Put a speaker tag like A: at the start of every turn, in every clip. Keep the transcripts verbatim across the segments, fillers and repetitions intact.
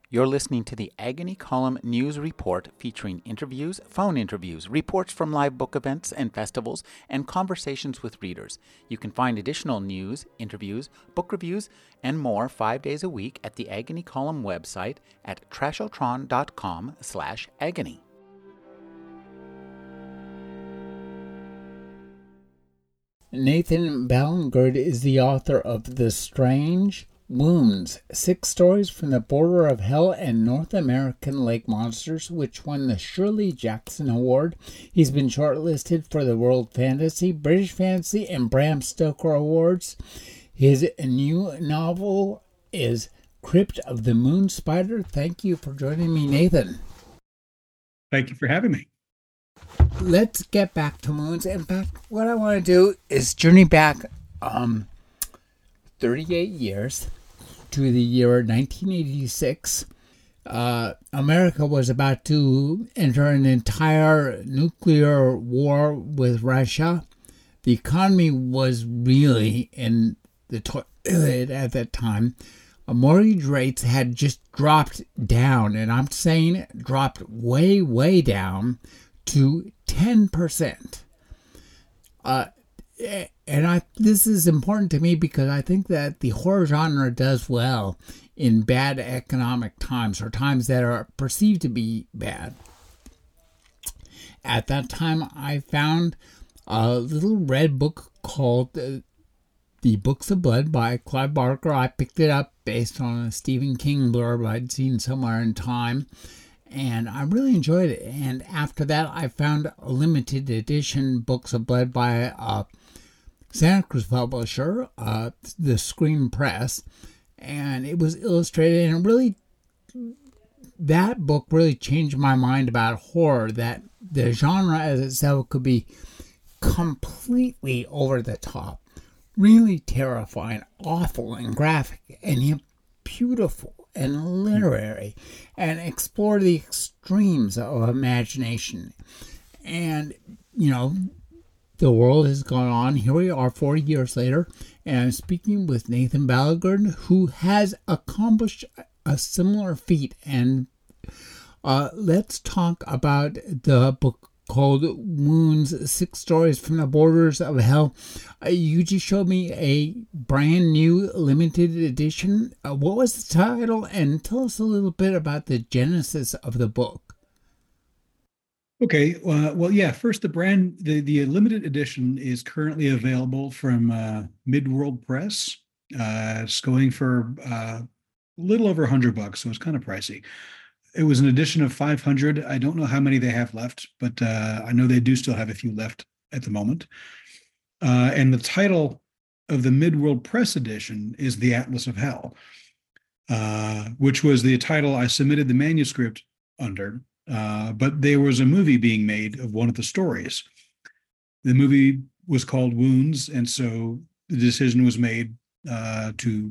A: You're listening to the Agony Column News Report featuring interviews, phone interviews, reports from live book events and festivals, and conversations with readers. You can find additional news, interviews, book reviews, and more five days a week at the Agony Column website at trashotron.com slash agony. Nathan Ballengard is the author of The Strange Wounds, Six Stories from the Border of Hell and North American Lake Monsters, which won the Shirley Jackson Award. He's been shortlisted for the World Fantasy, British Fantasy, and Bram Stoker Awards. His new novel is Crypt of the Moon Spider. Thank you for joining me, Nathan.
B: Thank you for having me.
A: Let's get back to moons. In fact, what I want to do is journey back um, thirty-eight years to the year nineteen eighty-six. Uh, America was about to enter an entire nuclear war with Russia. The economy was really in the toilet at that time. Uh, mortgage rates had just dropped down, and I'm saying dropped way, way down to ten percent. Uh, and I this is important to me because I think that the horror genre does well in bad economic times, or times that are perceived to be bad. At that time, I found a little red book called uh, The Books of Blood by Clive Barker. I picked it up based on a Stephen King blurb I'd seen somewhere in time, and I really enjoyed it. And after that, I found a limited edition Books of Blood by uh, Santa Cruz publisher, uh, the Scream Press, and it was illustrated, and it really, that book really changed my mind about horror, that the genre as itself could be completely over the top, really terrifying, awful, and graphic, and yet beautiful and literary, and explore the extremes of imagination. And, you know, the world has gone on. Here we are forty years later, and I'm speaking with Nathan Ballengard, who has accomplished a similar feat. And uh, let's talk about the book called Wounds, Six Stories from the Borders of Hell. Uh, you just showed me a brand new limited edition. Uh, what was the title? And tell us a little bit about the genesis of the book.
B: Okay, uh, well, yeah. First, the brand, the the limited edition is currently available from uh, Midworld Press. Uh, it's going for uh, a little over a hundred bucks, so it's kind of pricey. It was an edition of five hundred. I don't know how many they have left, but uh, I know they do still have a few left at the moment. Uh, and the title of the Midworld Press edition is The Atlas of Hell, uh, which was the title I submitted the manuscript under. Uh, but there was a movie being made of one of the stories. The movie was called Wounds, and so the decision was made uh, to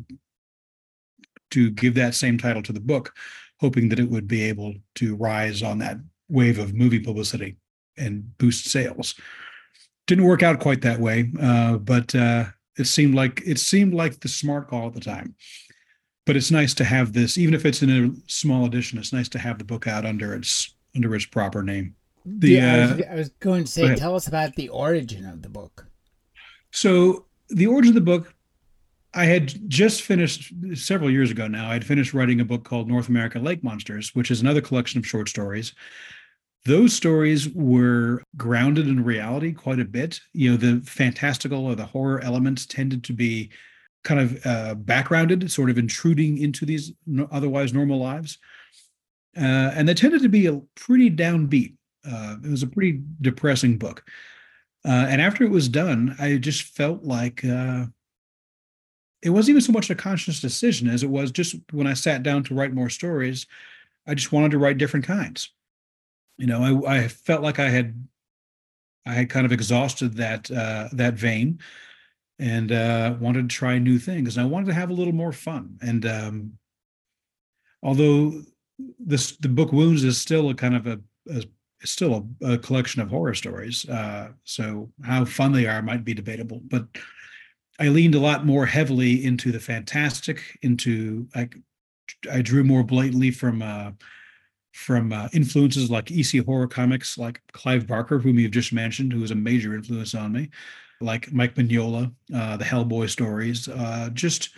B: to give that same title to the book, hoping that it would be able to rise on that wave of movie publicity and boost sales. Didn't work out quite that way, uh, but uh, it seemed like it seemed like the smart call at the time. But it's nice to have this, even if it's in a small edition, it's nice to have the book out under its under its proper name. The,
A: yeah, I was,
B: uh,
A: I was going to say, tell us about the origin of the book.
B: So the origin of the book, I had just finished several years ago now. I'd finished writing a book called North American Lake Monsters, which is another collection of short stories. Those stories were grounded in reality quite a bit. You know, the fantastical or the horror elements tended to be kind of uh, backgrounded, sort of intruding into these no, otherwise normal lives. Uh, and they tended to be a pretty downbeat. Uh, it was a pretty depressing book. Uh, and after it was done, I just felt like uh, it wasn't even so much a conscious decision as it was just when I sat down to write more stories, I just wanted to write different kinds. You know, I, I felt like I had I had kind of exhausted that uh, that vein, and uh, wanted to try new things. And I wanted to have a little more fun. And um, although this the book Wounds is still a kind of a, a it's still a, a collection of horror stories, uh, so how fun they are might be debatable. But I leaned a lot more heavily into the fantastic, into like I drew more blatantly from uh, from uh, influences like E C horror comics, like Clive Barker, whom you've just mentioned, who was a major influence on me, like Mike Mignola, uh, the Hellboy stories. Uh, just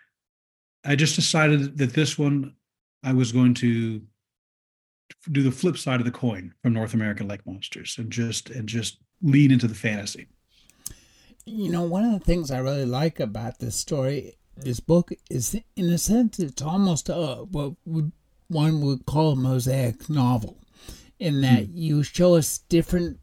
B: I just decided that this one I was going to do the flip side of the coin from North American Lake Monsters and just and just lean into the fantasy.
A: You know, one of the things I really like about this story, this book, is in a sense it's almost a, what would, one would call a mosaic novel, in that mm. you show us different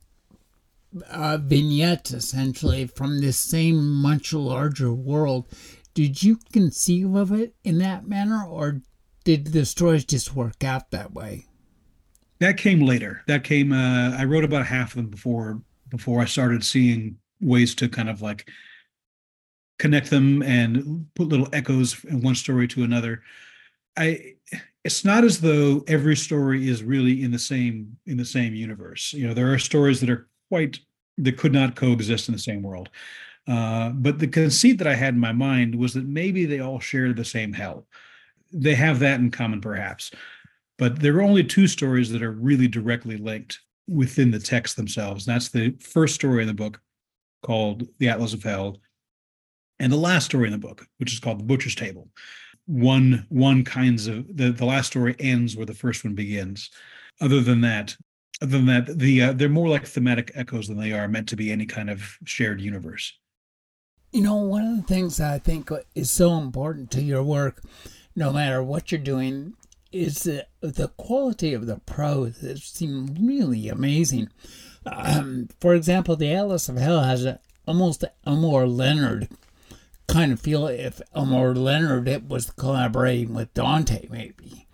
A: uh, vignettes essentially from this same much larger world. Did you conceive of it in that manner, or did the stories just work out that way?
B: That came later. That came. Uh, I wrote about half of them before before I started seeing ways to kind of like connect them and put little echoes in one story to another. I. It's not as though every story is really in the same in the same universe. You know, there are stories that are quite that could not coexist in the same world. Uh, but the conceit that I had in my mind was that maybe they all share the same hell. They have that in common, perhaps. But there are only two stories that are really directly linked within the text themselves. That's the first story in the book, called The Atlas of Hell, and the last story in the book, which is called The Butcher's Table. One one kinds of the, the last story ends where the first one begins. Other than that, other than that, the uh, they're more like thematic echoes than they are meant to be any kind of shared universe.
A: You know, one of the things that I think is so important to your work, no matter what you're doing, is the, the quality of the prose. It seems really amazing. Um, for example, The Atlas of Hell has a, almost Elmore Leonard kind of feel, if Elmore Leonard it was collaborating with Dante, maybe.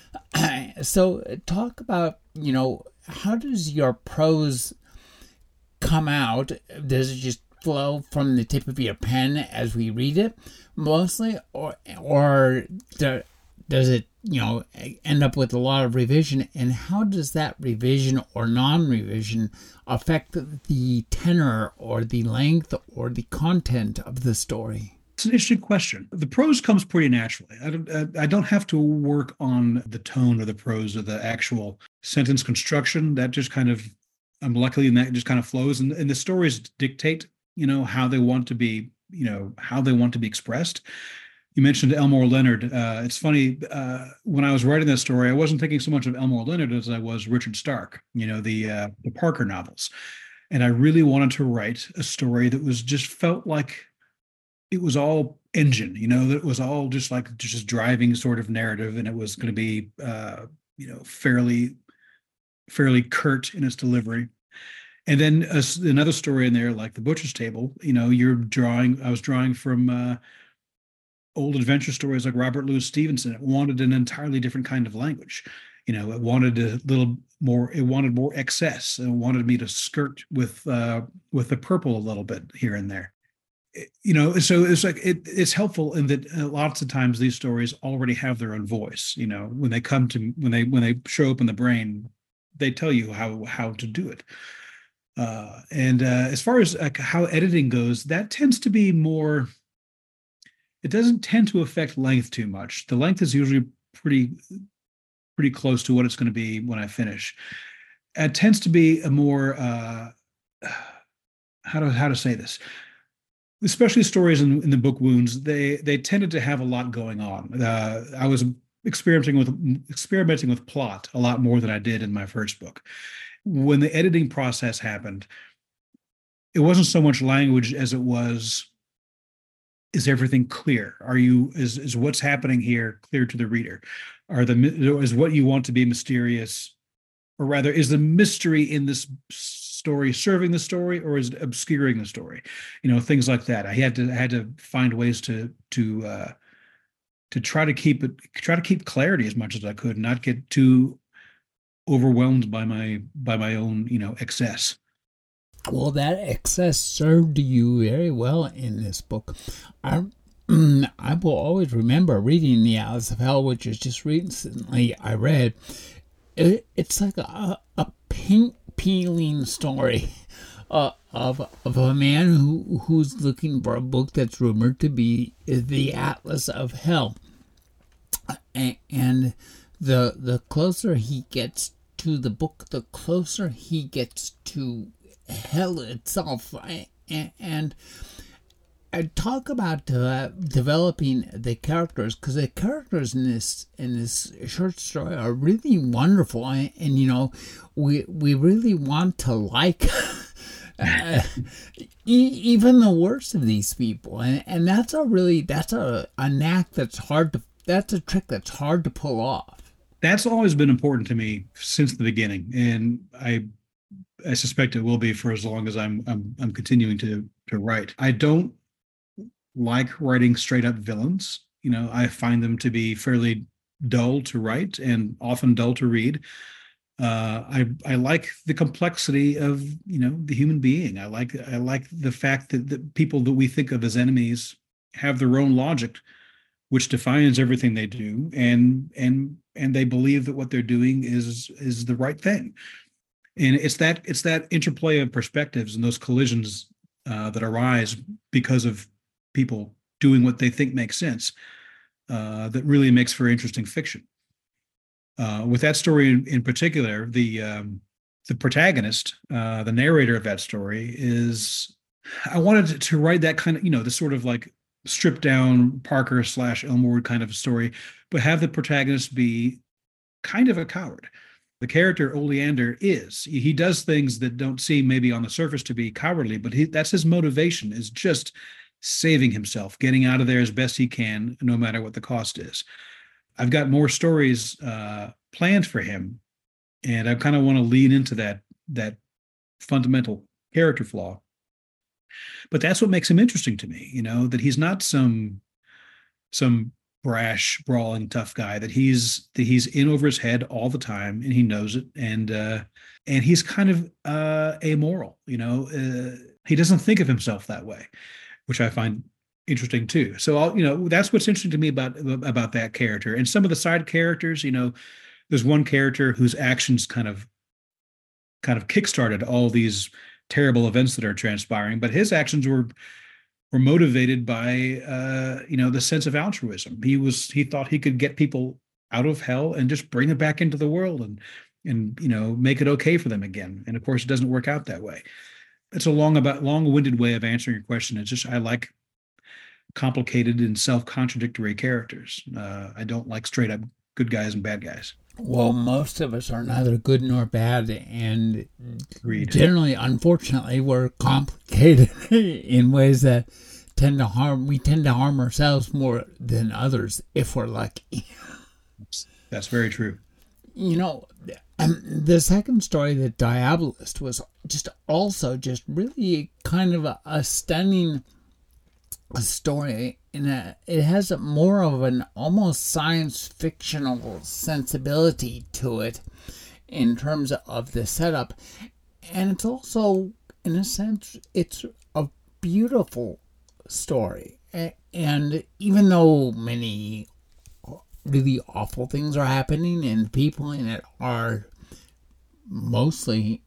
A: So talk about, you know, how does your prose come out? Does it just flow from the tip of your pen as we read it mostly, or or do, does it, you know, end up with a lot of revision? And how does that revision or non-revision affect the tenor or the length or the content of the story?
B: It's an interesting question. The prose comes pretty naturally. I don't, I don't have to work on the tone or the prose or the actual sentence construction. That just kind of, I'm lucky, and that just kind of flows. And, and the stories dictate, you know, how they want to be, you know, how they want to be expressed. You mentioned Elmore Leonard. Uh, it's funny, uh, when I was writing that story, I wasn't thinking so much of Elmore Leonard as I was Richard Stark, you know, the uh, the Parker novels. And I really wanted to write a story that was just felt like it was all engine, you know, that was all just like just driving sort of narrative. And it was going to be, uh, you know, fairly, fairly curt in its delivery. And then uh, another story in there, like The Butcher's Table, you know, you're drawing, I was drawing from uh, old adventure stories like Robert Louis Stevenson. It wanted an entirely different kind of language. You know, it wanted a little more, it wanted more excess. It wanted me to skirt with, uh, with the purple a little bit here and there. It, you know, so it's like, it, it's helpful in that lots of times these stories already have their own voice. You know, when they come to, when they, when they show up in the brain, they tell you how, how to do it. Uh, and uh, as far as like how editing goes, that tends to be more, it doesn't tend to affect length too much. The length is usually pretty, pretty close to what it's going to be when I finish. It tends to be a more, uh, how to, how to say this, especially stories in, in the book Wounds, they, they tended to have a lot going on. Uh, I was experimenting with, experimenting with plot a lot more than I did in my first book. When the editing process happened, it wasn't so much language as it was, is everything clear? Are you, is, is what's happening here clear to the reader? Are the, is what you want to be mysterious, or rather, is the mystery in this story serving the story, or is it obscuring the story? You know, things like that. I had to, I had to find ways to, to, uh, to try to keep it, try to keep clarity as much as I could, not get too overwhelmed by my by my own, you know, excess.
A: Well, that excess served you very well in this book. I I will always remember reading The Atlas of Hell, which is just recently I read. It, it's like a, a paint peeling story uh, of of a man who who's looking for a book that's rumored to be the Atlas of Hell. and, and the the closer he gets to the book, the closer he gets to hell itself. And, and I talk about uh, developing the characters, because the characters in this in this short story are really wonderful, and, and you know, we we really want to like uh, e- even the worst of these people, and and that's a really that's a, a knack that's hard to that's a trick that's hard to pull off.
B: That's always been important to me since the beginning, and I I suspect it will be for as long as I'm I'm I'm continuing to to write. I don't like writing straight up villains. You know, I find them to be fairly dull to write and often dull to read. Uh, I I like the complexity of, you know, the human being. I like I like the fact that the people that we think of as enemies have their own logic, which defines everything they do, and and and they believe that what they're doing is is the right thing. And it's that it's that interplay of perspectives and those collisions uh, that arise because of people doing what they think makes sense, uh, that really makes for interesting fiction. Uh, with that story in, in particular, the um, the protagonist, uh, the narrator of that story, is I wanted to write that kind of, you know, the sort of like stripped down Parker slash Elmwood kind of story, but have the protagonist be kind of a coward. The character Oleander is. He does things that don't seem maybe on the surface to be cowardly, but he, that's his motivation, is just saving himself, getting out of there as best he can, no matter what the cost is. I've got more stories uh, planned for him, and I kind of want to lean into that that fundamental character flaw. But that's what makes him interesting to me, you know, that he's not some some brash, brawling, tough guy, that he's that he's in over his head all the time, and he knows it, and uh, and he's kind of uh, amoral, you know. Uh, he doesn't think of himself that way, which I find interesting too. So I'll, you know, that's what's interesting to me about about that character. And some of the side characters, you know, there's one character whose actions kind of kind of kickstarted all these terrible events that are transpiring, but his actions were were motivated by uh, you know, the sense of altruism. He was he thought he could get people out of hell and just bring them back into the world, and and you know, make it okay for them again. And of course, it doesn't work out that way. It's a long about long-winded way of answering your question. It's just I like complicated and self-contradictory characters. Uh, I don't like straight up good guys and bad guys.
A: Well, most of us are neither good nor bad, and
B: Agreed.
A: Generally, unfortunately, we're complicated in ways that tend to harm. We tend to harm ourselves more than others if we're lucky.
B: That's very true.
A: You know, um, the second story, The Diabolist, was just also just really kind of a, a stunning story. In a, it has a more of an almost science fictional sensibility to it in terms of the setup. And it's also, in a sense, it's a beautiful story. And even though many really awful things are happening and people in it are mostly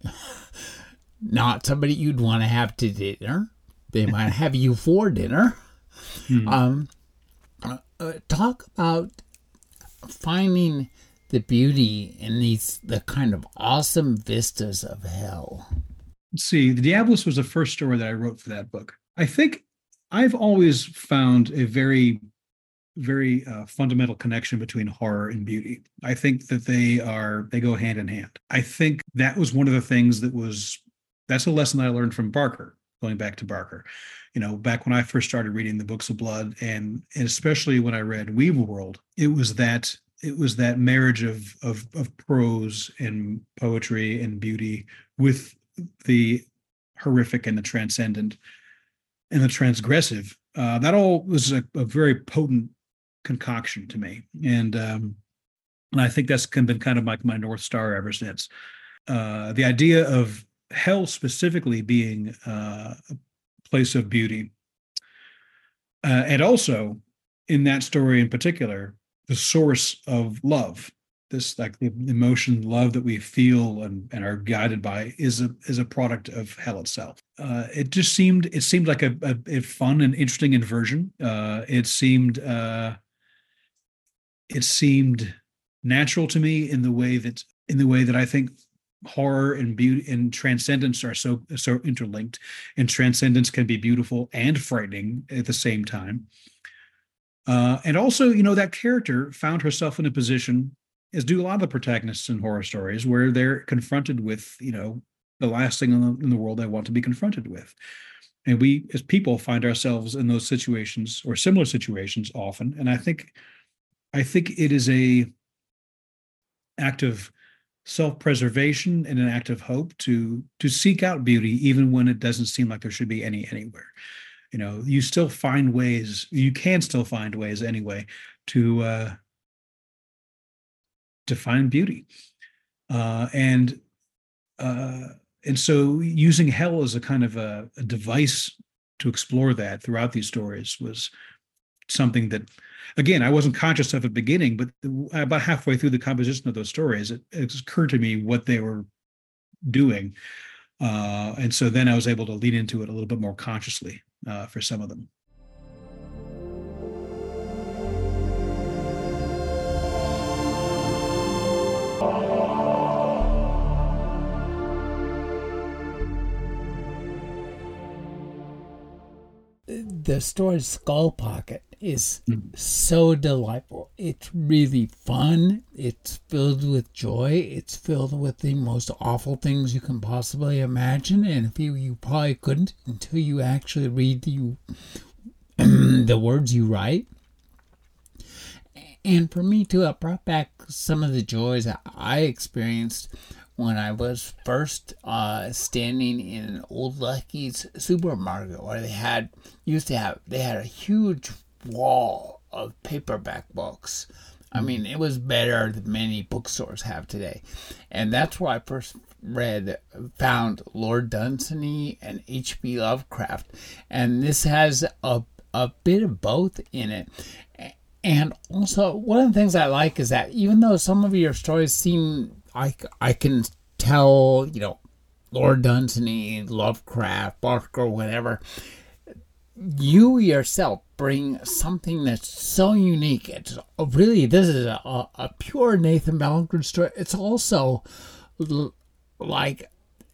A: not somebody you'd want to have to dinner, they might have you for dinner. Hmm. Um, uh, talk about finding the beauty in these the kind of awesome vistas of hell.
B: Let's see, The Diabolist was the first story that I wrote for that book. I think I've always found a very, very uh, fundamental connection between horror and beauty. I think that they are they go hand in hand. I think that was one of the things that was that's a lesson I learned from Barker. Going back to Barker, you know, back when I first started reading the Books of Blood, and, and especially when I read Weaverworld, it was that it was that marriage of, of of prose and poetry and beauty with the horrific and the transcendent and the transgressive. Uh, that all was a, a very potent concoction to me, and um, and I think that's been kind of like my North Star ever since. Uh, the idea of hell specifically being uh, a place of beauty. Uh, and also, in that story in particular, the source of love, this like the emotion, love that we feel and, and are guided by, is a is a product of hell itself. Uh, it just seemed it seemed like a, a, a fun and interesting inversion. Uh, it seemed uh, it seemed natural to me in the way that in the way that I think horror and beauty and transcendence are so so interlinked, and transcendence can be beautiful and frightening at the same time. Uh, and also, you know, that character found herself in a position, as do a lot of the protagonists in horror stories, where they're confronted with, you know, the last thing in the, in the world they want to be confronted with. And we, as people, find ourselves in those situations or similar situations often. And I think, I think it is a act of self-preservation and an act of hope to to seek out beauty, even when it doesn't seem like there should be any anywhere. You know, you still find ways. You can still find ways anyway to uh, to find beauty, uh, and uh, and so using hell as a kind of a, a device to explore that throughout these stories was something that, again, I wasn't conscious of at the beginning, but about halfway through the composition of those stories, it, it occurred to me what they were doing. Uh, and so then I was able to lean into it a little bit more consciously uh, for some of them.
A: The story Skull Pocket is so delightful. It's really fun. It's filled with joy. It's filled with the most awful things you can possibly imagine. And if you, you probably couldn't until you actually read the, the words you write. And for me, too, it brought back some of the joys that I experienced when I was first uh, standing in an old Lucky's supermarket, where they had used to have they had a huge wall of paperback books. I mean, it was better than many bookstores have today, and that's where I first read found Lord Dunsany and H P Lovecraft, and this has a a bit of both in it. And also, one of the things I like is that even though some of your stories seem I, I can tell, you know, Lord Dunsany, Lovecraft, Barker, whatever, you yourself bring something that's so unique. It's really, this is a, a pure Nathan Ballinger story. It's also like,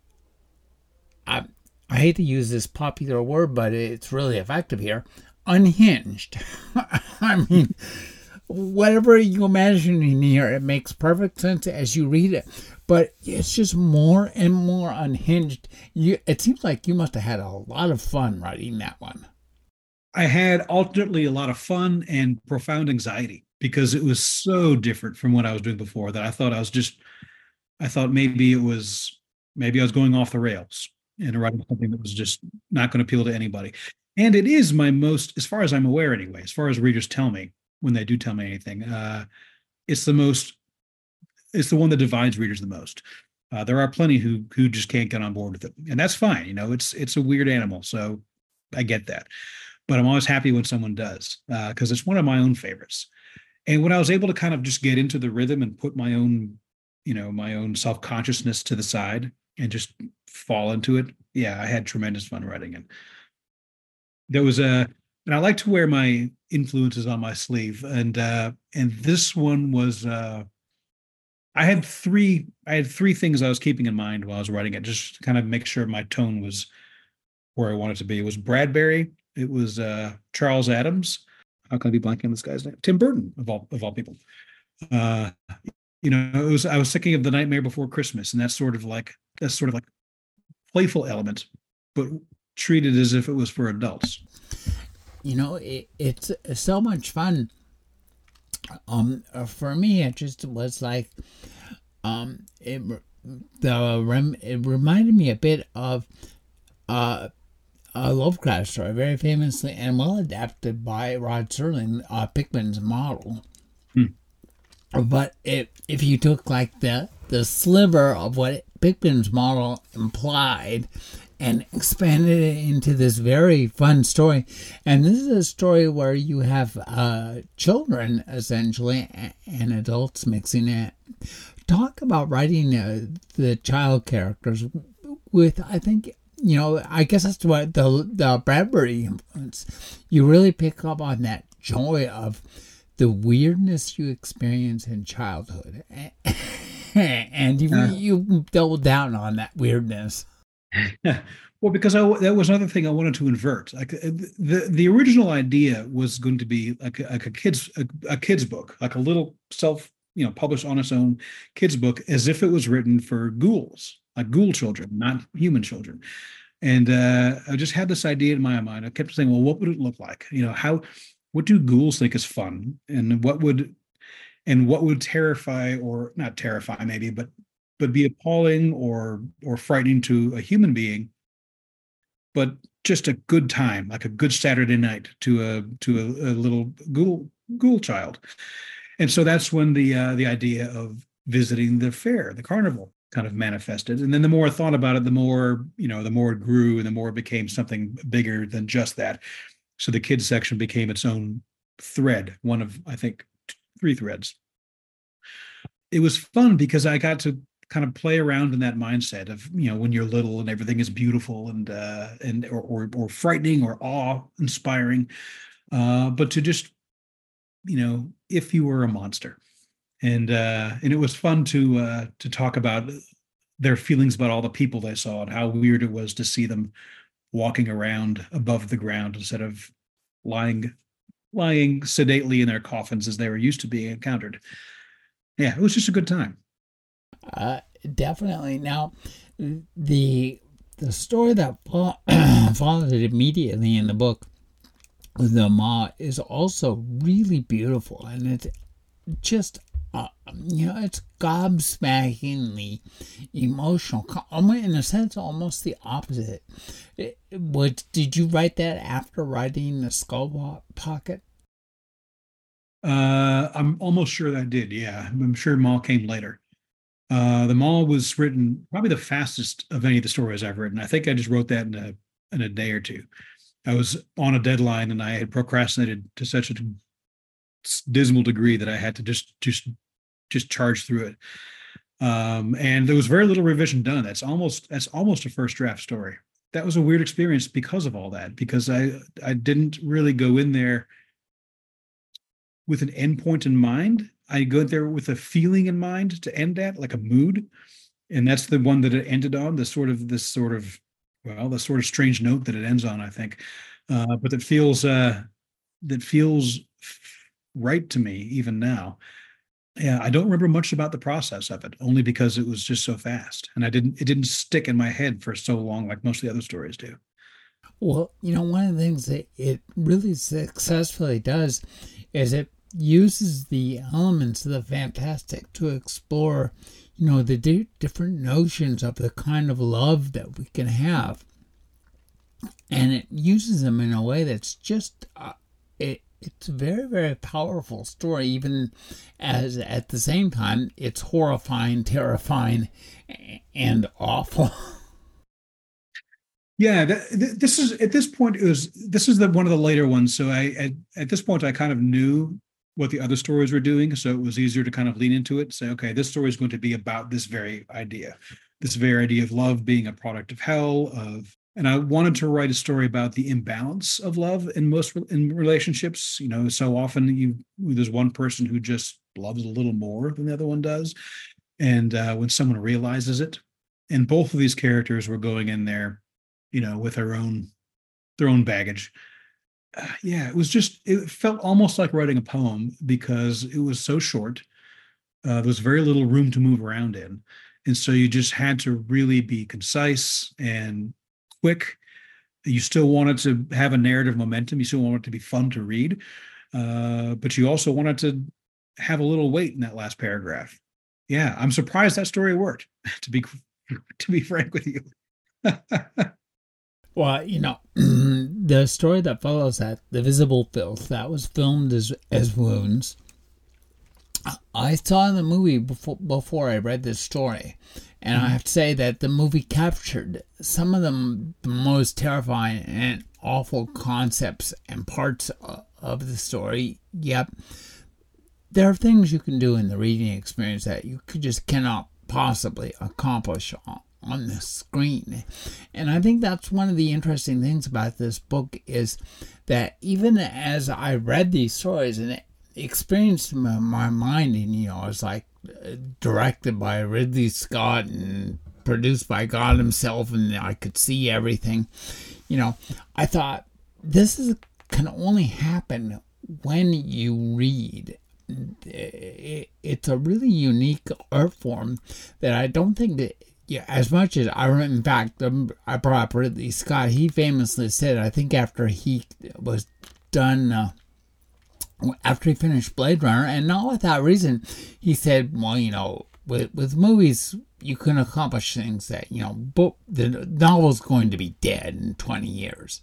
A: I, I hate to use this popular word, but it's really effective here, unhinged. I mean, whatever you imagine in here, it makes perfect sense as you read it, but it's just more and more unhinged. You, it seems like you must have had a lot of fun writing that one.
B: I had alternately a lot of fun and profound anxiety because it was so different from what I was doing before that I thought I was just, I thought maybe it was, maybe I was going off the rails and writing something that was just not going to appeal to anybody. And it is my most, as far as I'm aware anyway, as far as readers tell me, when they do tell me anything, uh, it's the most, it's the one that divides readers the most. Uh, there are plenty who who just can't get on board with it, and that's fine. You know, it's it's a weird animal, so I get that. But I'm always happy when someone does, because uh, it's one of my own favorites. And when I was able to kind of just get into the rhythm and put my own, you know, my own self-consciousness to the side and just fall into it, yeah, I had tremendous fun writing it. There was a And I like to wear my influences on my sleeve. And uh, and this one was, uh, I had three, I had three things I was keeping in mind while I was writing it, just to kind of make sure my tone was where I wanted to be. It was Bradbury. It was uh, Charles Addams. How can I be blanking on this guy's name? Tim Burton, of all of all people. Uh, you know, it was. I was thinking of The Nightmare Before Christmas, and that's sort of like that's sort of like playful element, but treated as if it was for adults.
A: You know, it, it's so much fun. Um, for me, it just was like, um, it the rem it reminded me a bit of, uh, a Lovecraft story, very famously and well adapted by Rod Serling, uh, Pickman's Model. Hmm. But if if you took like the the sliver of what Pickman's Model implied and expanded it into this very fun story. And this is a story where you have uh, children, essentially, and adults mixing it. Talk about writing uh, the child characters with, I think, you know, I guess that's what the, the Bradbury influence. You really pick up on that joy of the weirdness you experience in childhood. And you,
B: Uh,
A: you double down on that weirdness.
B: well, because I, that was another thing I wanted to invert. Like uh, the the original idea was going to be like a, like a kids a, a kids book, like a little self you know published on its own kids book, as if it was written for ghouls, like ghoul children, not human children. And uh, I just had this idea in my mind. I kept saying, well, what would it look like? You know, how what do ghouls think is fun, and what would and what would terrify or not terrify maybe, but but be appalling or or frightening to a human being, but just a good time, like a good Saturday night to a to a, a little ghoul ghoul child. And so that's when the uh, the idea of visiting the fair, the carnival, kind of manifested. And then the more I thought about it, the more you know, the more it grew, and the more it became something bigger than just that. So the kids section became its own thread, one of I think three threads. It was fun because I got to kind of play around in that mindset of you know when you're little and everything is beautiful and uh, and or, or or frightening or awe inspiring, uh, but to just you know if you were a monster, and uh, and it was fun to uh, to talk about their feelings about all the people they saw and how weird it was to see them walking around above the ground instead of lying lying sedately in their coffins as they were used to being encountered. Yeah, it was just a good time.
A: Uh, definitely. Now, the the story that fo- followed it immediately in the book, The Maw, is also really beautiful, and it's just uh, you know it's gobsmackingly emotional. In a sense, almost the opposite. It, what did you write that after writing The Skull Pocket?
B: Uh, I'm almost sure that I did. Yeah, I'm sure Maw came later. Uh, the Maw was written probably the fastest of any of the stories I've written. I think I just wrote that in a in a day or two. I was on a deadline and I had procrastinated to such a dismal degree that I had to just just just charge through it. Um, and there was very little revision done. That's almost that's almost a first draft story. That was a weird experience because of all that, because I I didn't really go in there with an endpoint in mind. I go there with a feeling in mind to end at, like a mood, and that's the one that it ended on. The sort of this sort of well, the sort of strange note that it ends on, I think, uh, but that feels uh, that feels right to me even now. Yeah, I don't remember much about the process of it, only because it was just so fast, and I didn't it didn't stick in my head for so long like most of the other stories do.
A: Well, you know, one of the things that it really successfully does is it uses the elements of the fantastic to explore, you know, the di- different notions of the kind of love that we can have. And it uses them in a way that's just, uh, it, it's a very, very powerful story, even as at the same time, it's horrifying, terrifying, and awful.
B: Yeah, th- th- this is at this point it was this is the one of the later ones. So I at, at this point I kind of knew what the other stories were doing, so it was easier to kind of lean into it. Say, okay, this story is going to be about this very idea, this very idea of love being a product of hell. Of and I wanted to write a story about the imbalance of love in most in relationships. You know, so often you there's one person who just loves a little more than the other one does, and uh, when someone realizes it, and both of these characters were going in there, you know, with their own their own baggage. Uh, yeah, it was just it felt almost like writing a poem because it was so short. Uh, there was very little room to move around in, and so you just had to really be concise and quick. You still wanted to have a narrative momentum. You still wanted it to be fun to read, uh, but you also wanted to have a little weight in that last paragraph. Yeah, I'm surprised that story worked. To be to be frank with you.
A: Well, you know, the story that follows that, The Visible Filth, that was filmed as as Wounds. I saw the movie before before I read this story, and I have to say that the movie captured some of the, the most terrifying and awful concepts and parts of the story. Yep, there are things you can do in the reading experience that you just cannot possibly accomplish on, on the screen. And I think that's one of the interesting things about this book is that even as I read these stories, and it, experience in my, my mind, and you know, it's like uh, directed by Ridley Scott and produced by God himself, and I could see everything. You know, I thought this is can only happen when you read. It's a really unique art form that I don't think that, yeah, as much as I remember, in fact, um, I brought up Ridley Scott. He famously said, I think after he was done, uh, after he finished Blade Runner, and not without reason, he said, well, you know, with with movies, you can accomplish things that, you know, book, the novel's going to be dead in twenty years.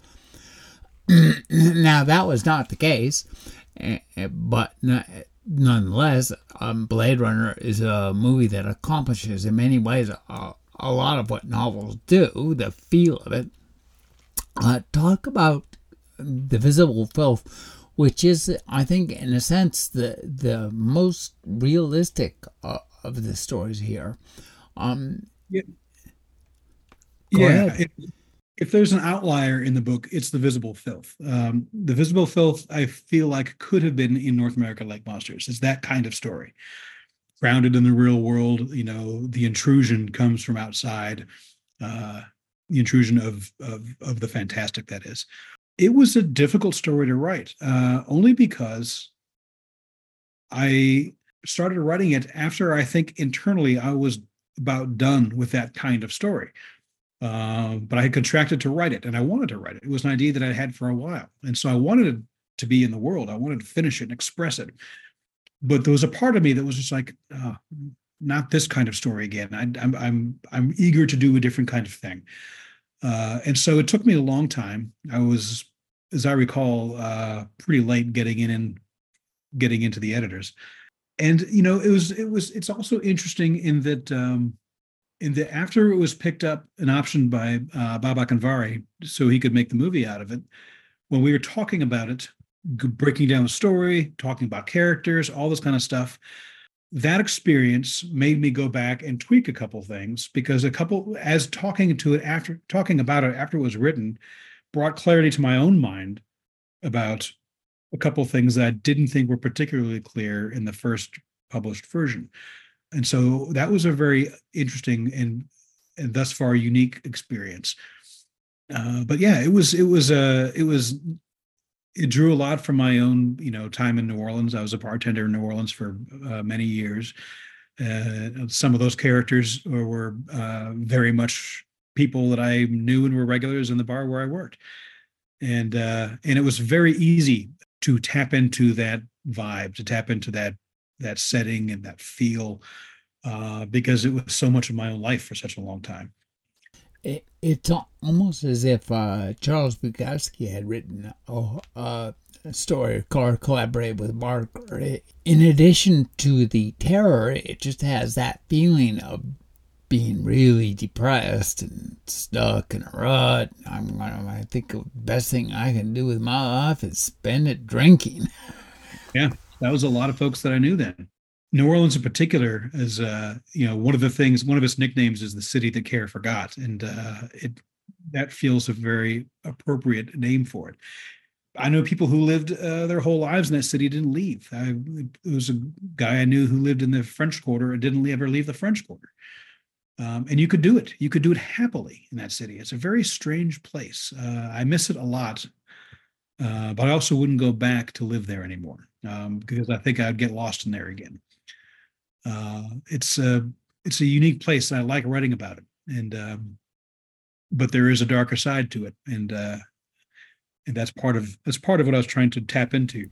A: Now, that was not the case, but nonetheless, um, Blade Runner is a movie that accomplishes in many ways a, a lot of what novels do, the feel of it. Uh, talk about The Visible Filth, which is, I think, in a sense, the the most realistic uh, of the stories here. Um,
B: yeah,
A: go
B: yeah.
A: ahead.
B: If, if there's an outlier in the book, it's The Visible Filth. Um, The Visible Filth, I feel like, could have been in North America Lake Monsters. It's that kind of story, grounded in the real world. You know, the intrusion comes from outside. Uh, the intrusion of of of the fantastic, that is. It was a difficult story to write, uh, only because I started writing it after I think internally I was about done with that kind of story. Uh, but I had contracted to write it, and I wanted to write it. It was an idea that I had for a while, and so I wanted it to be in the world. I wanted to finish it and express it. But there was a part of me that was just like, oh, not this kind of story again. I, I'm I'm I'm eager to do a different kind of thing. Uh, and so it took me a long time. I was, as I recall, uh, pretty late getting in and getting into the editors. And you know, it was it was it's also interesting in that um, in that after it was picked up and optioned by uh, Baba Kanvari, so he could make the movie out of it. When we were talking about it, breaking down the story, talking about characters, all this kind of stuff, that experience made me go back and tweak a couple things, because a couple, as talking to it after talking about it after it was written, brought clarity to my own mind about a couple things that I didn't think were particularly clear in the first published version. And so that was a very interesting and, and thus far unique experience. Uh, but yeah, it was, it was, uh, it was, it drew a lot from my own, you know, time in New Orleans. I was a bartender in New Orleans for uh, many years. Uh, some of those characters were, were uh, very much people that I knew and were regulars in the bar where I worked. And, uh, and it was very easy to tap into that vibe, to tap into that, that setting and that feel, uh, because it was so much of my own life for such a long time.
A: It, it's almost as if uh, Charles Bukowski had written a, a story or collaborated with Barker. In addition to the terror, it just has that feeling of being really depressed and stuck in a rut. I'm gonna, I think the best thing I can do with my life is spend it drinking.
B: Yeah, that was a lot of folks that I knew then. New Orleans in particular is, uh, you know, one of the things, one of its nicknames is the city that care forgot. And uh, it that feels a very appropriate name for it. I know people who lived uh, their whole lives in that city, didn't leave. I, it was a guy I knew who lived in the French Quarter and didn't ever leave the French Quarter. Um, and you could do it. You could do it happily in that city. It's a very strange place. Uh, I miss it a lot, uh, but I also wouldn't go back to live there anymore, um, because I think I'd get lost in there again. Uh, it's a it's a unique place, and I like writing about it. And um, but there is a darker side to it, and uh, and that's part of that's part of what I was trying to tap into.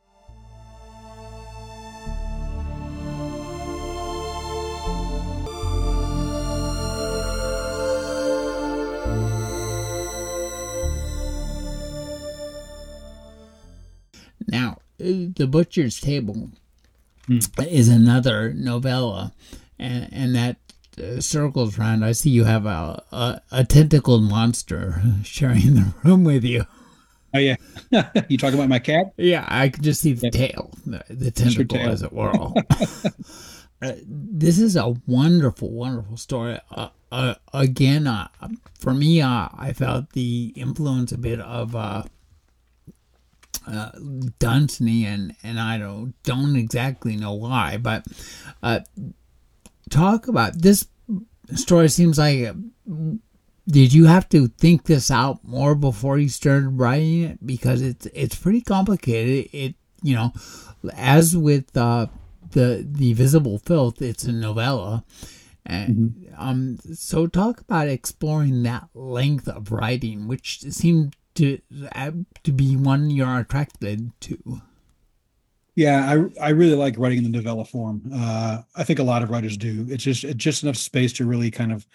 A: Now, The Butcher's Table mm. is another novella, and, and that uh, circles around. I see you have a, a, a tentacled monster sharing the room with you.
B: Oh, yeah. You talking about my cat?
A: Yeah, I can just see the yeah. tail, the, the tentacle, as it were. uh, this is a wonderful, wonderful story. Uh, uh, again, uh, for me, uh, I felt the influence a bit of... Uh, uh, Dunsany, and and I don't don't exactly know why, but uh, talk about this story. Seems like, uh, did you have to think this out more before you started writing it, because it's it's pretty complicated. It, you know, as with uh, the the Visible Filth, it's a novella. And
B: Mm-hmm.
A: um, so talk about exploring that length of writing, which seemed to uh, to be one you're attracted to.
B: Yeah, I I really like writing in the novella form. Uh, I think a lot of writers do. It's just it's just enough space to really kind of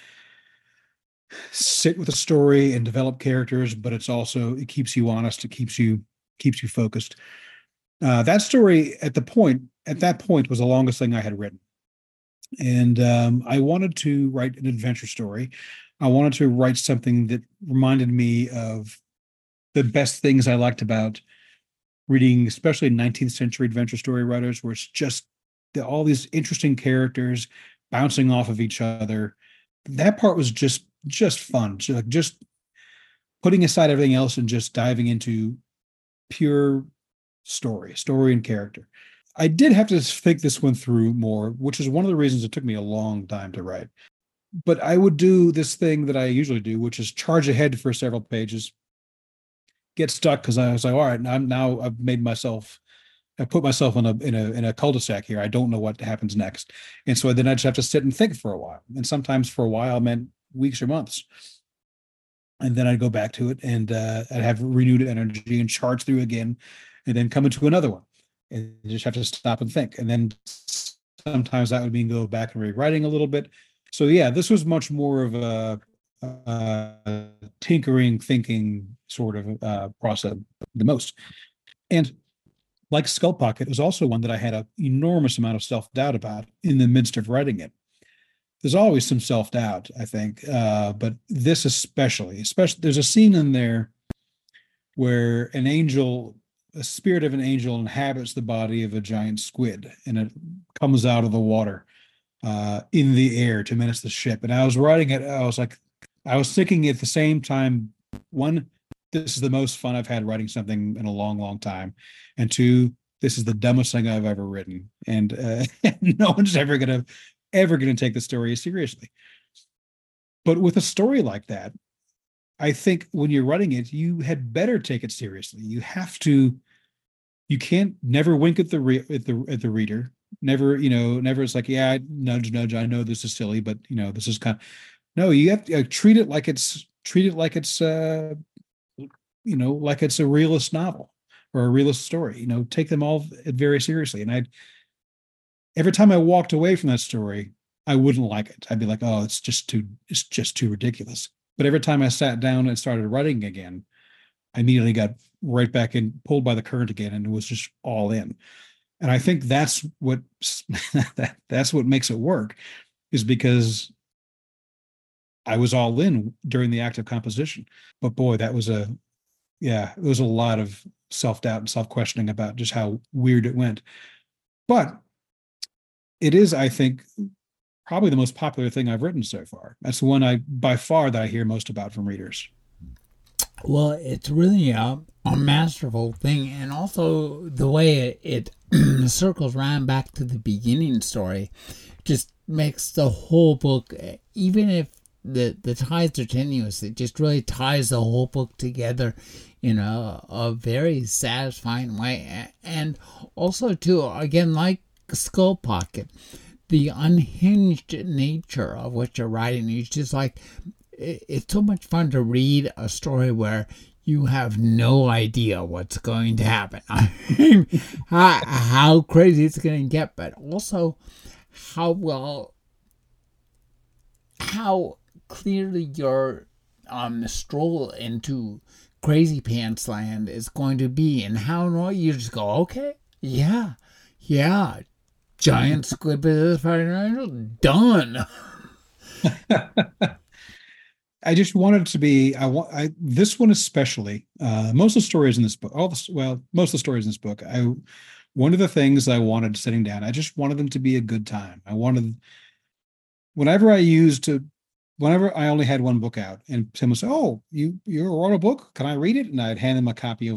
B: sit with a story and develop characters, but it's also it keeps you honest. It keeps you keeps you focused. Uh, that story at the point at that point was the longest thing I had written, and um, I wanted to write an adventure story. I wanted to write something that reminded me of the best things I liked about reading, especially nineteenth century adventure story writers, where it's just the, all these interesting characters bouncing off of each other. That part was just just fun. So like just putting aside everything else and just diving into pure story, story and character. I did have to think this one through more, which is one of the reasons it took me a long time to write. But I would do this thing that I usually do, which is charge ahead for several pages, get stuck because I was like, all right, I'm now I've made myself, I put myself in a in a in a cul-de-sac here. I don't know what happens next, and so then I just have to sit and think for a while. And sometimes for a while meant weeks or months, and then I'd go back to it and uh, I'd have renewed energy and charge through again, and then come into another one, and you just have to stop and think. And then sometimes that would mean go back and rewriting a little bit. So yeah, this was much more of a, a tinkering, thinking sort of uh, process the most. And like Skull Pocket, it was also one that I had an enormous amount of self doubt about in the midst of writing it. There's always some self doubt, I think, uh, but this especially, especially there's a scene in there where an angel, a spirit of an angel, inhabits the body of a giant squid, and it comes out of the water uh, in the air to menace the ship. And I was writing it, I was like, I was thinking at the same time, one, this is the most fun I've had writing something in a long, long time, and two, this is the dumbest thing I've ever written, and uh, no one's ever gonna ever gonna take the story seriously. But with a story like that, I think when you're writing it, you had better take it seriously. You have to. You can't never wink at the re- at the at the reader. Never, you know, never. It's like, yeah, nudge, nudge. I know this is silly, but you know, this is kind of no. You have to uh, treat it like it's treat it like it's uh, you know, like it's a realist novel or a realist story. You know, take them all very seriously. And I, every time I walked away from that story, I wouldn't like it. I'd be like, oh, it's just too, it's just too ridiculous. But every time I sat down and started writing again, I immediately got right back in, pulled by the current again, and it was just all in. And I think that's what that, that's what makes it work, is because I was all in during the act of composition. But boy, that was a yeah, it was a lot of self doubt and self questioning about just how weird it went. But it is, I think, probably the most popular thing I've written so far. That's the one I, by far, that I hear most about from readers.
A: Well, it's really a, a masterful thing, and also the way it, it circles around back to the beginning story just makes the whole book, even if the, the ties are tenuous, it just really ties the whole book together in a, a very satisfying way. And also, too, again, like Skull Pocket, the unhinged nature of what you're writing is just like, it's so much fun to read a story where you have no idea what's going to happen. I mean, how, how crazy it's going to get, but also how well, how clearly your um, stroll into Crazy Pants Land is going to be, and how no, you just go, okay, yeah, yeah, giant squid business fighting angel, done.
B: I just wanted it to be. I want. I this one especially. Uh, most of the stories in this book, all the well, most of the stories in this book. I one of the things I wanted sitting down. I just wanted them to be a good time. I wanted whenever I used to, whenever I only had one book out, and someone would say, "Oh, you you wrote a book? Can I read it?" And I'd hand them a copy of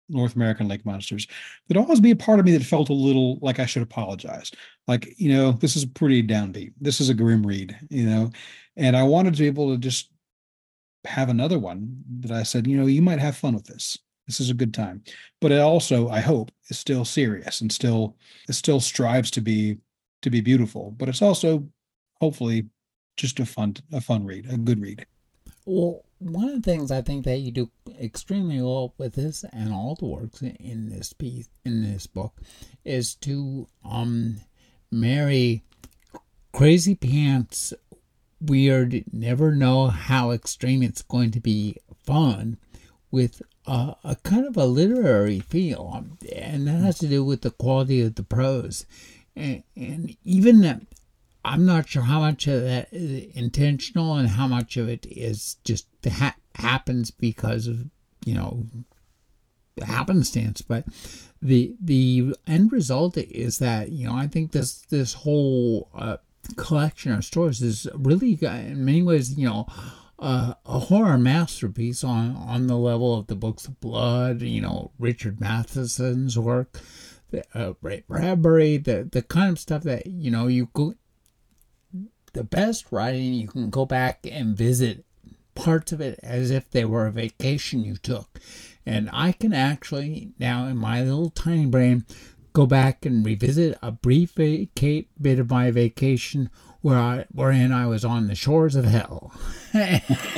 B: North American Lake Monsters, there'd always be a part of me that felt a little like I should apologize. Like, you know, this is pretty downbeat. This is a grim read, you know, and I wanted to be able to just have another one that I said, you know, you might have fun with this. This is a good time. But it also, I hope, is still serious and still it still strives to be to be beautiful. But it's also hopefully just a fun a fun read, a good read.
A: Well, one of the things I think that you do extremely well with this and all the works in this piece, in this book, is to um marry crazy pants, weird, never know how extreme it's going to be fun with a, a kind of a literary feel, and that has to do with the quality of the prose, and, and even I'm not sure how much of that is intentional and how much of it is just ha- happens because of, you know, happenstance. But the the end result is that, you know, I think this this whole uh, collection of stories is really, in many ways, you know, uh, a horror masterpiece on on the level of the Books of Blood. You know, Richard Matheson's work, the, uh, Ray Bradbury, the the kind of stuff that, you know, you go. The best writing, you can go back and visit parts of it as if they were a vacation you took. And I can actually, now in my little tiny brain, go back and revisit a brief vaca- bit of my vacation where I, wherein I was on the shores of hell.
B: I,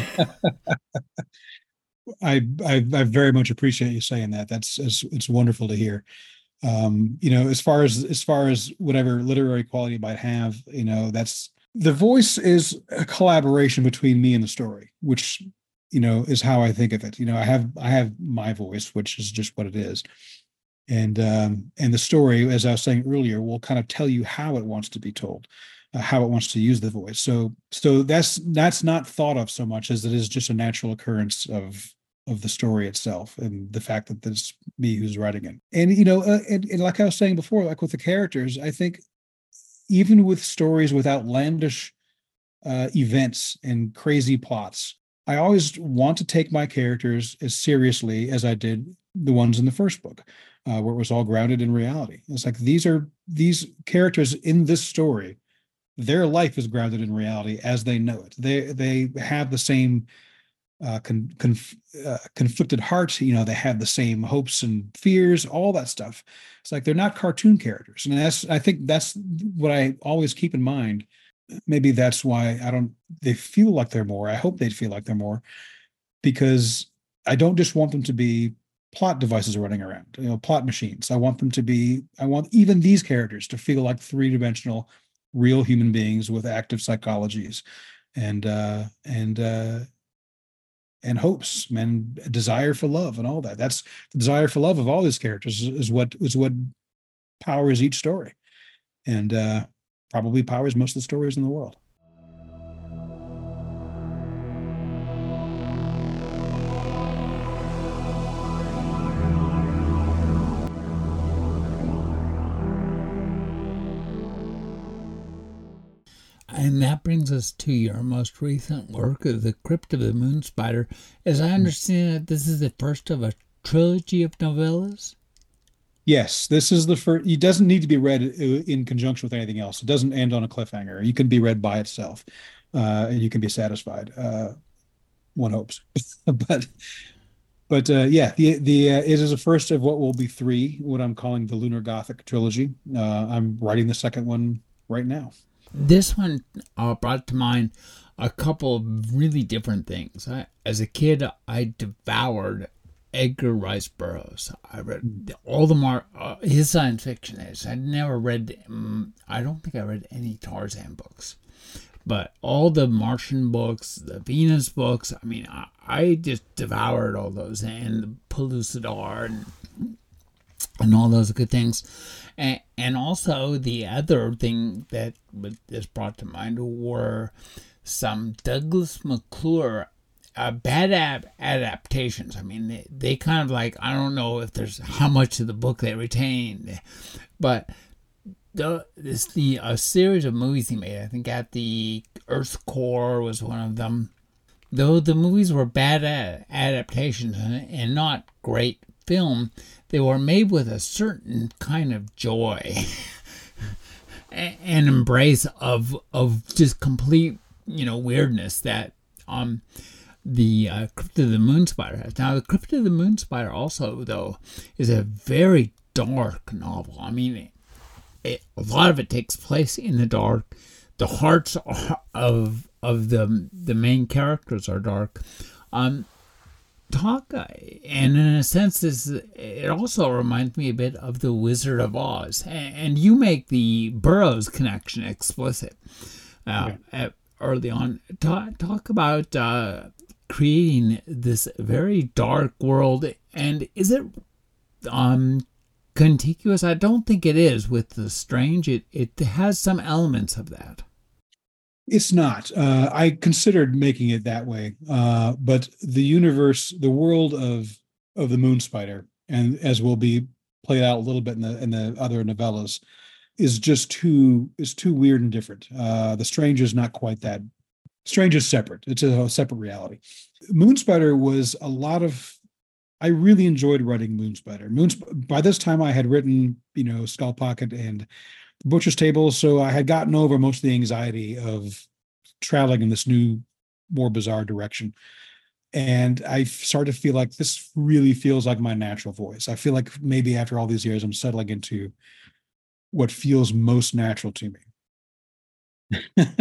B: I I very much appreciate you saying that. That's it's, it's wonderful to hear. Um, you know, as far as as far as whatever literary quality it might have, you know, that's the voice is a collaboration between me and the story, which, you know, is how I think of it. You know, I have I have my voice, which is just what it is. And um, and the story, as I was saying earlier, will kind of tell you how it wants to be told, uh, how it wants to use the voice. So so that's that's not thought of so much as it is just a natural occurrence of of the story itself and the fact that it's me who's writing it. And you know, uh, and, and like I was saying before, like with the characters, I think even with stories with outlandish uh, events and crazy plots, I always want to take my characters as seriously as I did the ones in the first book, uh, where it was all grounded in reality. It's like these are these characters in this story, their life is grounded in reality as they know it. They they have the same uh, con, conf, uh, conflicted heart. You know, they have the same hopes and fears, all that stuff. It's like they're not cartoon characters, and that's I think that's what I always keep in mind. Maybe that's why I don't. They feel like they're more. I hope they'd feel like they're more, because I don't just want them to be plot devices running around, you know, plot machines. I want them to be. I want even these characters to feel like three-dimensional, real human beings with active psychologies, and uh, and uh, and hopes and desire for love and all that. That's the desire for love of all these characters is, is what is what powers each story, and uh, probably powers most of the stories in the world.
A: And that brings us to your most recent work, The Crypt of the Moon Spider. As I understand it, this is the first of a trilogy of novellas?
B: Yes, this is the first. It doesn't need to be read in conjunction with anything else. It doesn't end on a cliffhanger. You can be read by itself, uh, and you can be satisfied. Uh, one hopes, but but uh, yeah, the the uh, it is the first of what will be three. What I'm calling the Lunar Gothic trilogy. Uh, I'm writing the second one right now.
A: This one uh, brought to mind a couple of really different things. I, as a kid, I devoured Edgar Rice Burroughs. I read all the Mar uh, his science fiction is. I never read. Um, I don't think I read any Tarzan books, but all the Martian books, the Venus books. I mean, I, I just devoured all those, and the Pellucidar and and all those good things. And, and also the other thing that is brought to mind were some Douglas McClure uh, bad ab- adaptations. I mean, they, they kind of like, I don't know if there's how much of the book they retained, but the this the a series of movies he made. I think At the Earth's Core was one of them. Though the movies were bad ad- adaptations and, and not great film, they were made with a certain kind of joy and embrace of of just complete, you know, weirdness that um the uh, Crypt of the Moon Spider has. Now, the Crypt of the Moon Spider also, though, is a very dark novel. I mean, it, it, a lot of it takes place in the dark. The hearts are, of of the the main characters are dark. Um, talk, and in a sense, this it also reminds me a bit of the Wizard of Oz, and, and you make the Burroughs connection explicit uh, okay. at, early on. Talk, talk about uh, creating this very dark world, and is it um contiguous? I don't think it is with the strange. It it has some elements of that.
B: It's not. Uh, I considered making it that way, uh, but the universe, the world of of the Moon Spider, and as will be played out a little bit in the in the other novellas, is just too is too weird and different. Uh, the Strange is not quite that. Strange is separate. It's a separate reality. Moon Spider was a lot of. I really enjoyed writing Moon Spider. Moon. By this time, I had written, you know, Skull Pocket and Butcher's Table, so I had gotten over most of the anxiety of traveling in this new, more bizarre direction. And I started to feel like this really feels like my natural voice. I feel like maybe after all these years, I'm settling into what feels most natural to me.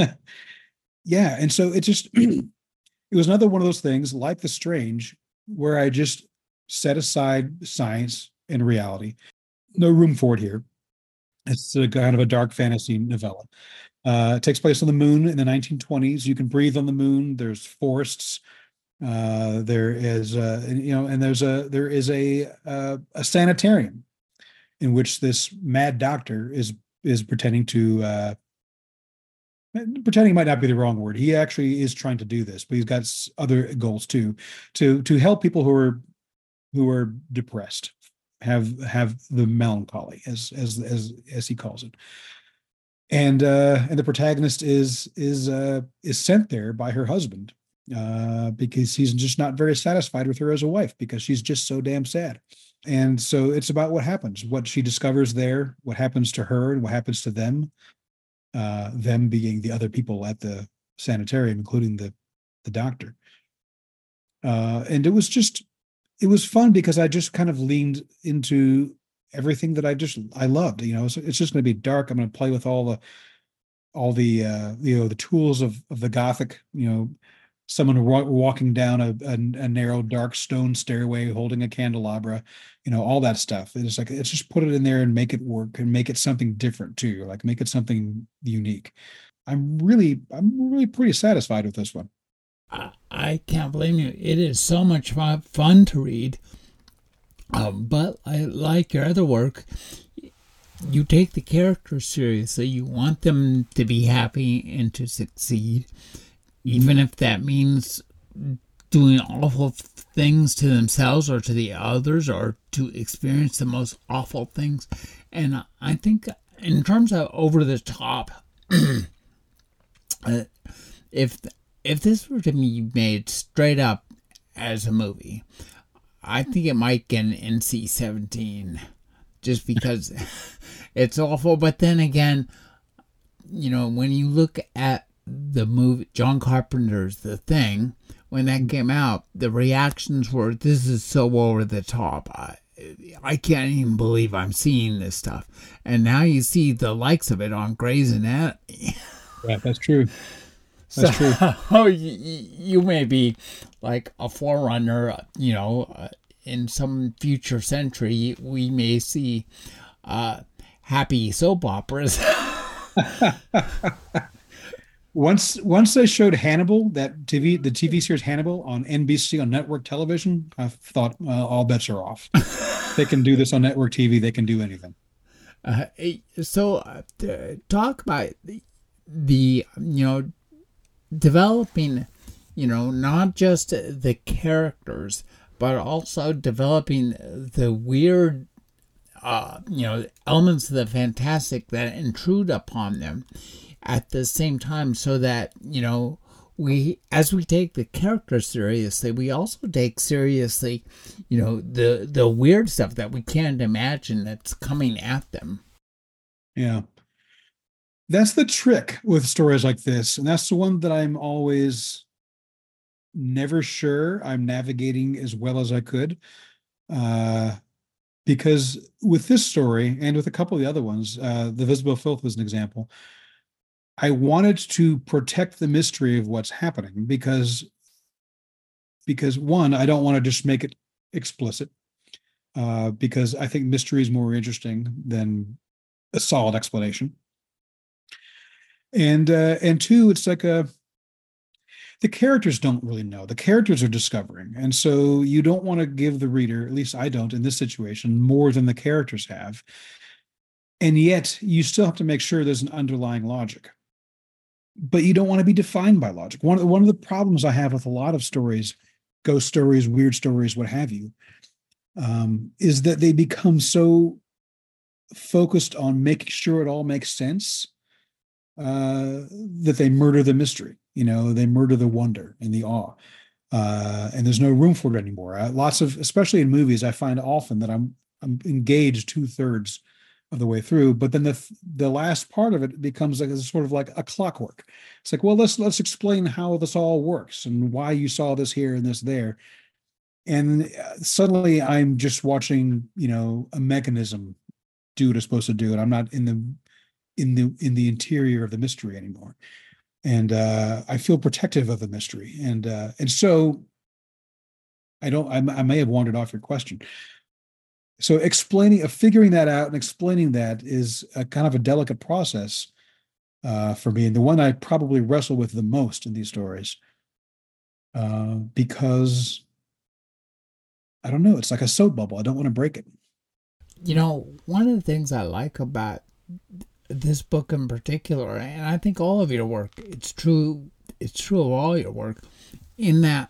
B: Yeah, and so it just, it was another one of those things, like The Strange, where I just set aside science and reality. No room for it here. It's a kind of a dark fantasy novella. Uh, it takes place on the moon in the nineteen twenties. You can breathe on the moon. There's forests. Uh, there is, uh, you know, and there's a there is a uh, a sanitarium in which this mad doctor is is pretending to uh, pretending might not be the wrong word. He actually is trying to do this, but he's got other goals too, to to help people who are who are depressed. have have the melancholy, as as as as he calls it, and uh and the protagonist is is uh is sent there by her husband uh because he's just not very satisfied with her as a wife, because she's just so damn sad. And so it's about what happens, what she discovers there, what happens to her, and what happens to them, uh them being the other people at the sanitarium, including the the doctor. Uh and it was just it was fun because I just kind of leaned into everything that I just I loved. You know, so it's just going to be dark. I'm going to play with all the all the uh, you know the tools of of the Gothic. You know, someone wa- walking down a, a a narrow dark stone stairway holding a candelabra. You know, all that stuff. It's like it's just put it in there and make it work and make it something different too. Like make it something unique. I'm really I'm really pretty satisfied with this one.
A: I can't blame you. It is so much fun to read. Um, but I like your other work. You take the characters seriously. You want them to be happy and to succeed, even if that means doing awful things to themselves or to the others, or to experience the most awful things. And I think in terms of over the top, uh, if If this were to be made straight up as a movie, I think it might get an N C seventeen, just because it's awful. But then again, you know, when you look at the movie, John Carpenter's The Thing, when that came out, the reactions were, this is so over the top. I, I can't even believe I'm seeing this stuff. And now you see the likes of it on Grey's Anatomy.
B: Yeah, that's true. That's
A: so,
B: true.
A: Oh, you, you may be like a forerunner, you know, uh, in some future century, we may see uh, happy soap operas.
B: once once they showed Hannibal, that T V, the T V series Hannibal on N B C on network television, I thought uh, all bets are off. They can do this on network T V. They can do anything.
A: Uh, so uh, talk about the, the, you know, developing, you know, not just the characters, but also developing the weird, uh, you know, elements of the fantastic that intrude upon them at the same time, so that, you know, we as we take the characters seriously, we also take seriously, you know, the the weird stuff that we can't imagine that's coming at them.
B: Yeah. That's the trick with stories like this. And that's the one that I'm always never sure I'm navigating as well as I could. Uh, because with this story and with a couple of the other ones, uh, The Visible Filth was an example. I wanted to protect the mystery of what's happening because, because one, I don't want to just make it explicit, uh, because I think mystery is more interesting than a solid explanation. And uh, and two, it's like a the characters don't really know. The characters are discovering. And so you don't want to give the reader, at least I don't in this situation, more than the characters have. And yet you still have to make sure there's an underlying logic. But you don't want to be defined by logic. One, one of the problems I have with a lot of stories, ghost stories, weird stories, what have you, um, is that they become so focused on making sure it all makes sense uh, that they murder the mystery. You know, they murder the wonder and the awe. Uh, and there's no room for it anymore. Uh, lots of, especially in movies, I find often that I'm I'm engaged two thirds of the way through, but then the the last part of it becomes like a sort of like a clockwork. It's like, well, let's let's explain how this all works and why you saw this here and this there, and uh, suddenly I'm just watching, you know, a mechanism do what it's supposed to do, and I'm not in the in the in the interior of the mystery anymore. And uh, I feel protective of the mystery, and uh, and so I don't. I, I may have wandered off your question. So explaining, uh, figuring that out, and explaining that is a kind of a delicate process uh, for me, and the one I probably wrestle with the most in these stories, uh, because I don't know. It's like a soap bubble. I don't want to break it.
A: You know, one of the things I like about this book in particular, and I think all of your work, it's true, it's true of all your work, in that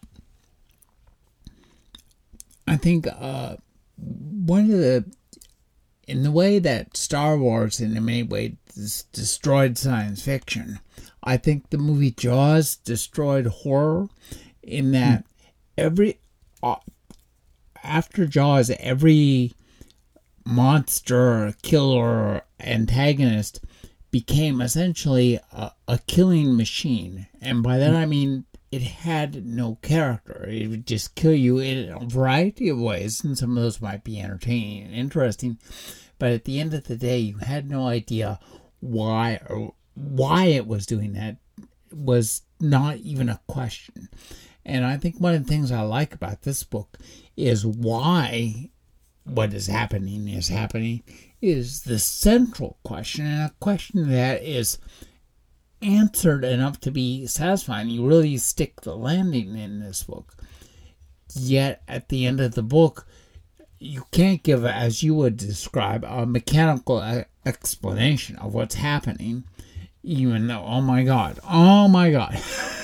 A: I think uh, one of the, in the way that Star Wars in many ways destroyed science fiction, I think the movie Jaws destroyed horror in that mm. every, uh, after Jaws, every monster, killer, antagonist became essentially a, a killing machine. And by that I mean it had no character. It would just kill you in a variety of ways, and some of those might be entertaining and interesting. But at the end of the day, you had no idea why or why it was doing that. It was not even a question. And I think one of the things I like about this book is why what is happening is happening is the central question, and a question that is answered enough to be satisfying. You really stick the landing in this book. Yet at the end of the book, you can't give, as you would describe, a mechanical explanation of what's happening, even though, oh my God, oh my God.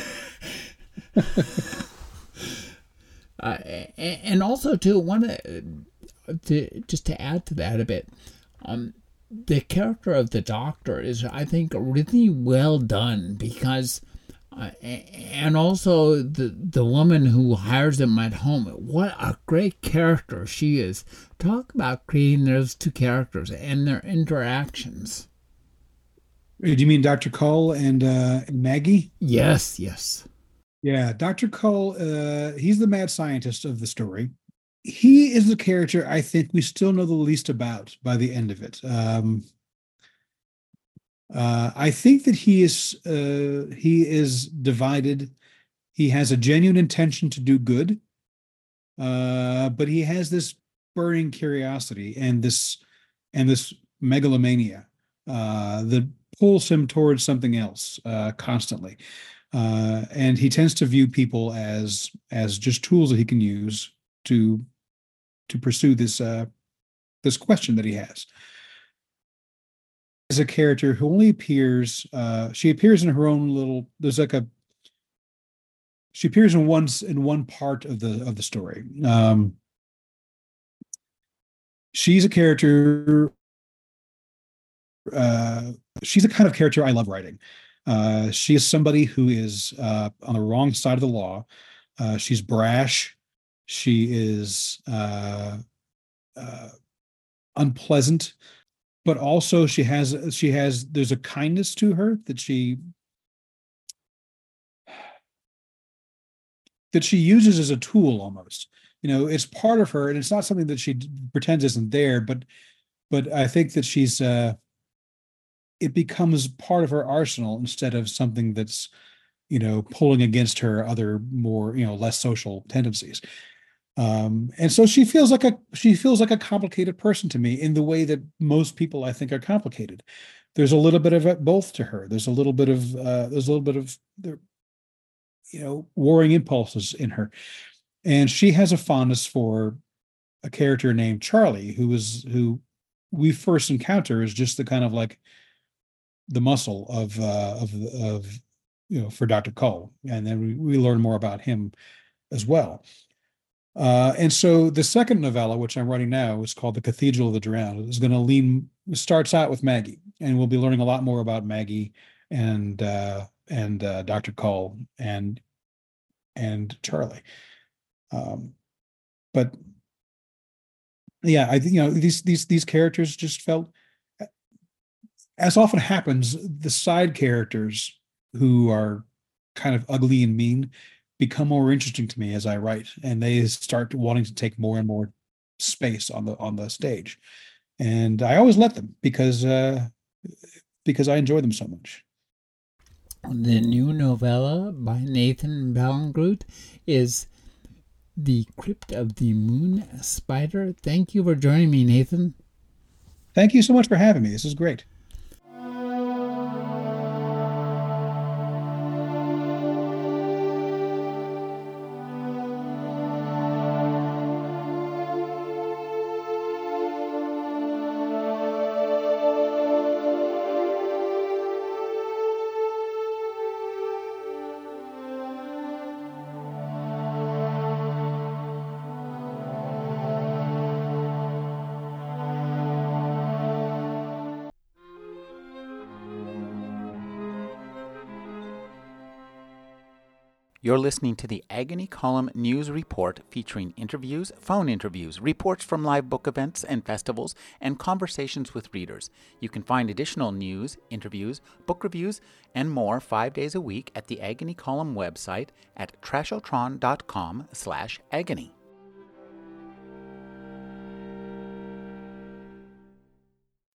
A: uh, and also, too, one to just to add to that a bit, um, the character of the doctor is, I think, really well done because, uh, and also the the woman who hires them at home. What a great character she is! Talk about creating those two characters and their interactions.
B: Do you mean Doctor Cull and uh, Maggie?
A: Yes, yes.
B: Yeah, Doctor Cull. Uh, he's the mad scientist of the story. He is the character I think we still know the least about by the end of it. Um, uh, I think that he is uh, he is divided. He has a genuine intention to do good, uh, but he has this burning curiosity and this and this megalomania uh, that pulls him towards something else uh, constantly. Uh, and he tends to view people as as just tools that he can use to to pursue this uh, this question that he has. As a character who only appears, uh, she appears in her own little. There's like a. She appears in one in one part of the of the story. Um, she's a character. Uh, she's the kind of character I love writing. Uh, she is somebody who is uh, on the wrong side of the law. Uh, she's brash. She is uh, uh, unpleasant, but also she has she has there's a kindness to her that she that she uses as a tool almost. You know, it's part of her, and it's not something that she pretends isn't there. But but I think that she's uh, it becomes part of her arsenal instead of something that's you know pulling against her other more you know less social tendencies. Um, and so she feels like a she feels like a complicated person to me in the way that most people I think are complicated. There's a little bit of it both to her. There's a little bit of uh, there's a little bit of you know warring impulses in her, and she has a fondness for a character named Charlie, who is who we first encounter as just the kind of like the muscle of uh, of of you know for Doctor Cole, and then we, we learn more about him as well. Uh, and so the second novella, which I'm writing now, is called The Cathedral of the Drowned. Is going to lean starts out with Maggie, and we'll be learning a lot more about Maggie and uh, and uh, Doctor Cole and and Charlie. Um, but yeah, I think you know these these these characters just felt, as often happens, the side characters who are kind of ugly and mean become more interesting to me as I write, and they start wanting to take more and more space on the on the stage. And I always let them because uh, because I enjoy them so much.
A: The new novella by Nathan Ballingrud is The Crypt of the Moon Spider. Thank you for joining me, Nathan.
B: Thank you so much for having me. This is great.
C: You're listening to the Agony Column News Report, featuring interviews, phone interviews, reports from live book events and festivals, and conversations with readers. You can find additional news, interviews, book reviews, and more five days a week at the Agony Column website at trashotron dot com slash agony.